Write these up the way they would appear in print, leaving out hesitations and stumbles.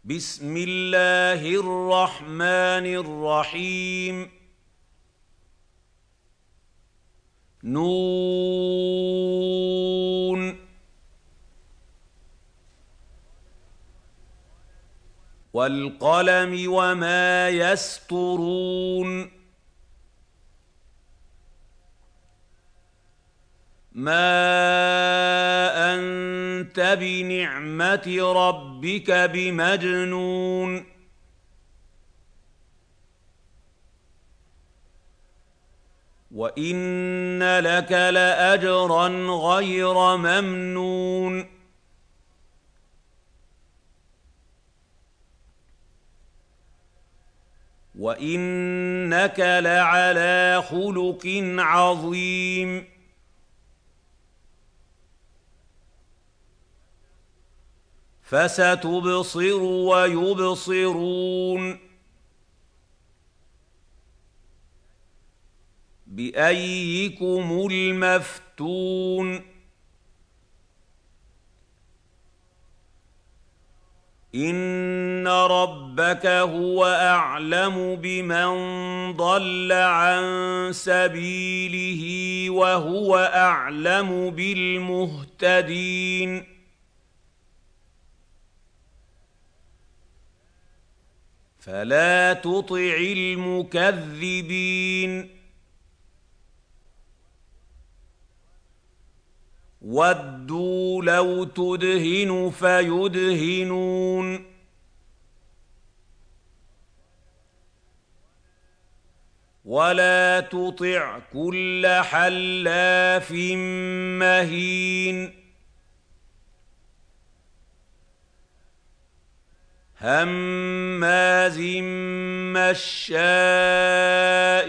بسم الله الرحمن الرحيم نون والقلم وما يسطرون ما أنت بنعمة ربك بمجنون وإن لك لأجرا غير ممنون وإنك لعلى خلق عظيم فستبصر ويبصرون بأيكم المفتون إن ربك هو أعلم بمن ضل عن سبيله وهو أعلم بالمهتدين فلا تطع المكذبين ودوا لو تدهن فيدهنون ولا تطع كل حلاف مهين هماز مشاء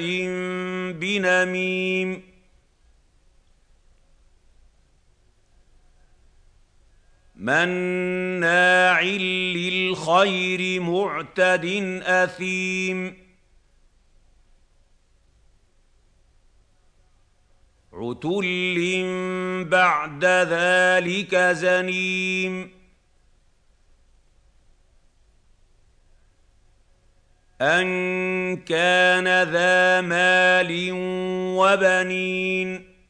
بنميم مناع للخير معتد أثيم عتل بعد ذلك زنيم أن كان ذا مال وبنين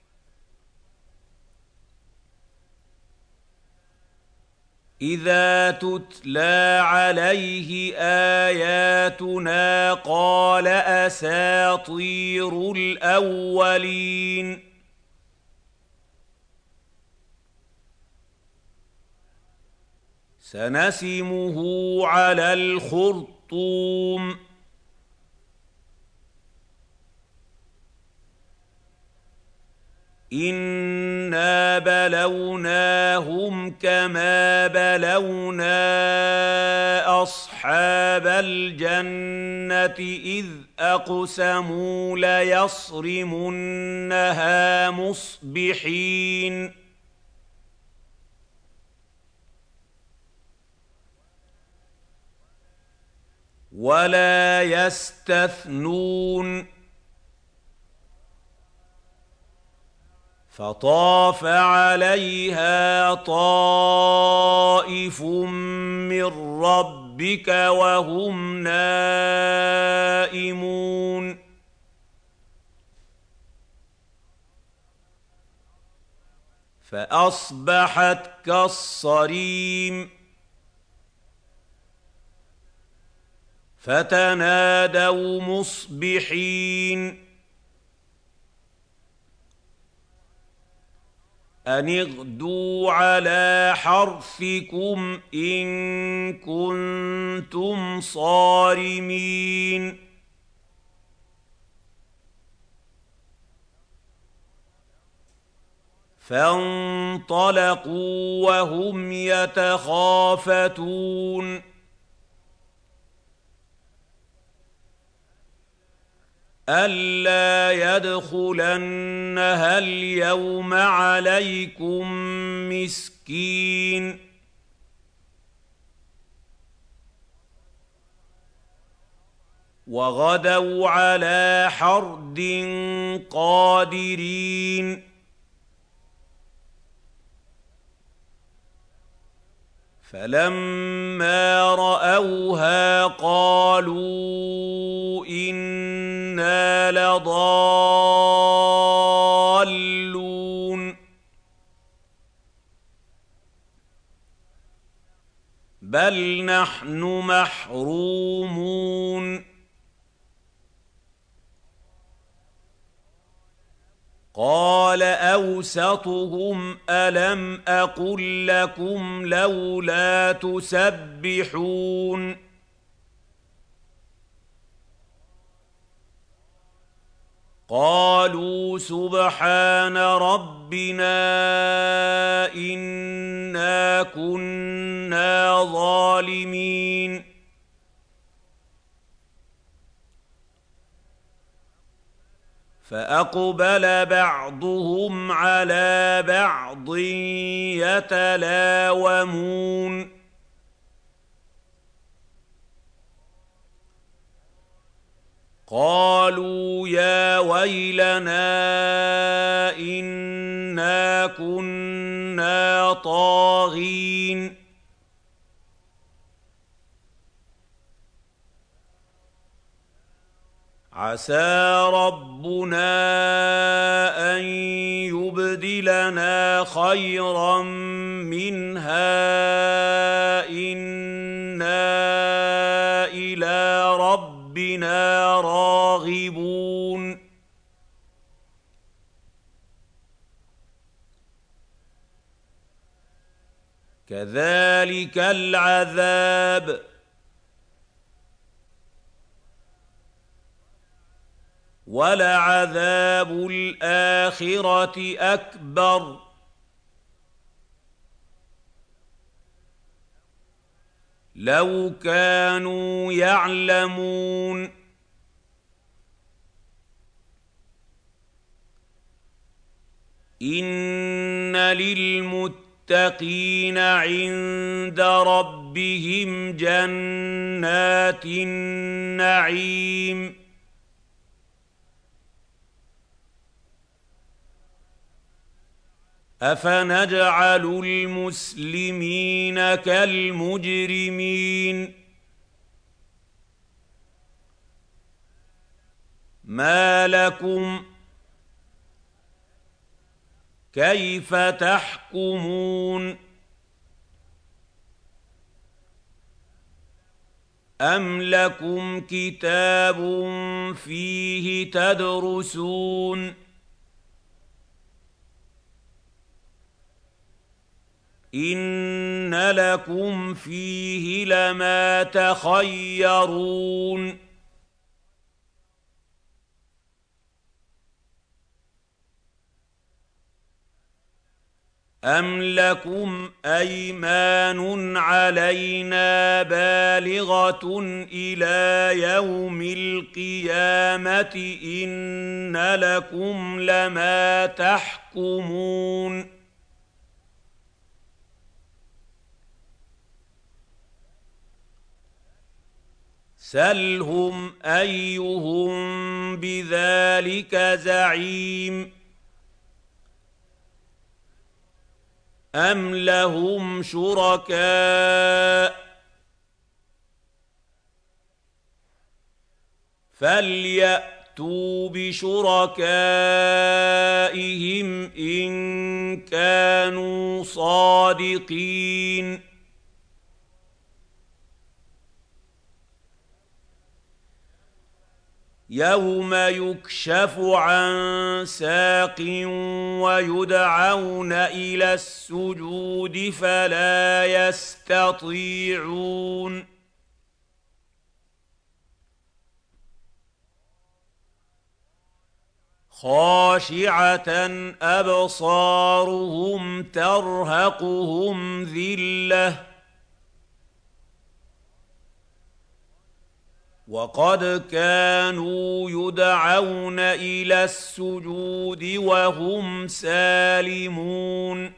إذا تتلى عليه آياتنا قال أساطير الأولين سنسمه على الخرطوم إنا بلوناهم كما بلونا أصحاب الجنة إذ أقسموا ليصرمنها مصبحين ولا يستثنون فطاف عليها طائف من ربك وهم نائمون فأصبحت كالصريم فتنادوا مصبحين أن اغدوا على حرثكم إن كنتم صارمين فانطلقوا وهم يتخافتون ألا يدخلنها اليوم عليكم مسكين وغدوا على حرد قادرين فلما رأوا رأوها قالوا إنا لضالون بل نحن محرومون قال أوسطهم ألم أقل لكم لولا تسبحون قالوا سبحان ربنا إنا كنا ظالمين فأقبل بعضهم على بعض يتلاومون قالوا يا ويلنا إنا كنا طاغين عسى ربنا أن يبدلنا خيرا منها إنا إلى ربنا راغبون كذلك العذاب ولعذاب الآخرة أكبر لو كانوا يعلمون إن للمتقين عند ربهم جنات النعيم أفنجعل المسلمين كالمجرمين ما لكم كيف تحكمون أم لكم كتاب فيه تدرسون إن لكم فيه لما تخيرون أم لكم أيمان علينا بالغة إلى يوم القيامة إن لكم لما تحكمون سلهم أيهم بذلك زعيم أم لهم شركاء فليأتوا بشركائهم إن كانوا صادقين يوم يكشف عن ساق ويدعون إلى السجود فلا يستطيعون خاشعة أبصارهم ترهقهم ذلة وقد كانوا يدعون إلى السجود وهم سالمون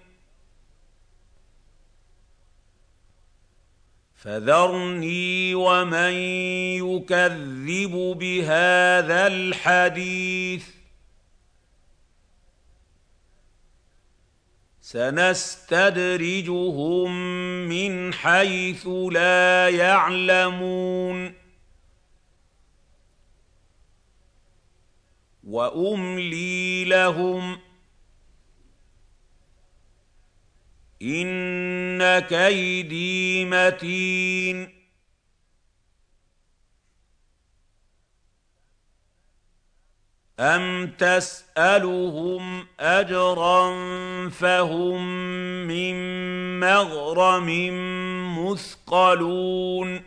فذرني ومن يكذب بهذا الحديث سنستدرجهم من حيث لا يعلمون واملي لهم ان كيدي متين أَمْ تَسْأَلُهُمْ أَجْرًا فَهُم مِّن مَّغْرَمٍ مُّثْقَلُونَ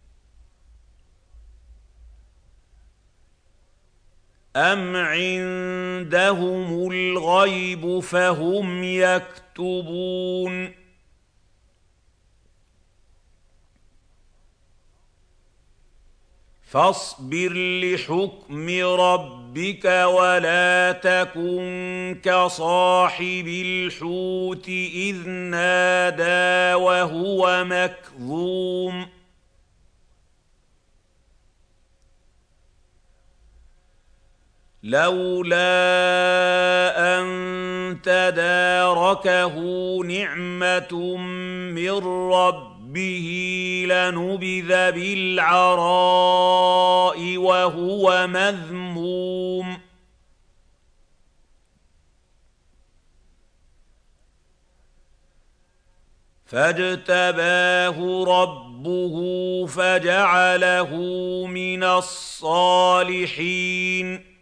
أَمْ عِندَهُمُ الْغَيْبُ فَهُمْ يَكْتُبُونَ فاصبر لحكم ربك ولا تكن كصاحب الحوت إذ نادى وهو مكظوم لولا أن تداركه نعمة من ربه لنبذ بالعراء وهو مذموم فاجتباه ربه فجعله من الصالحين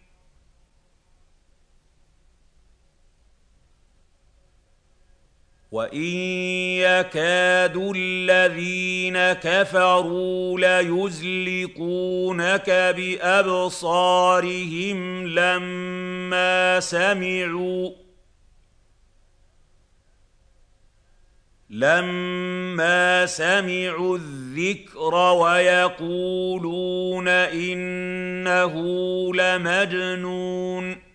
وإن يكاد الذين كفروا ليزلقونك بأبصارهم لما سمعوا الذكر ويقولون إنه لمجنون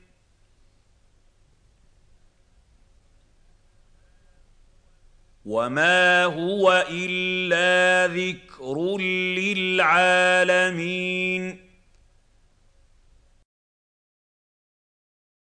وما هو إلا ذكر للعالمين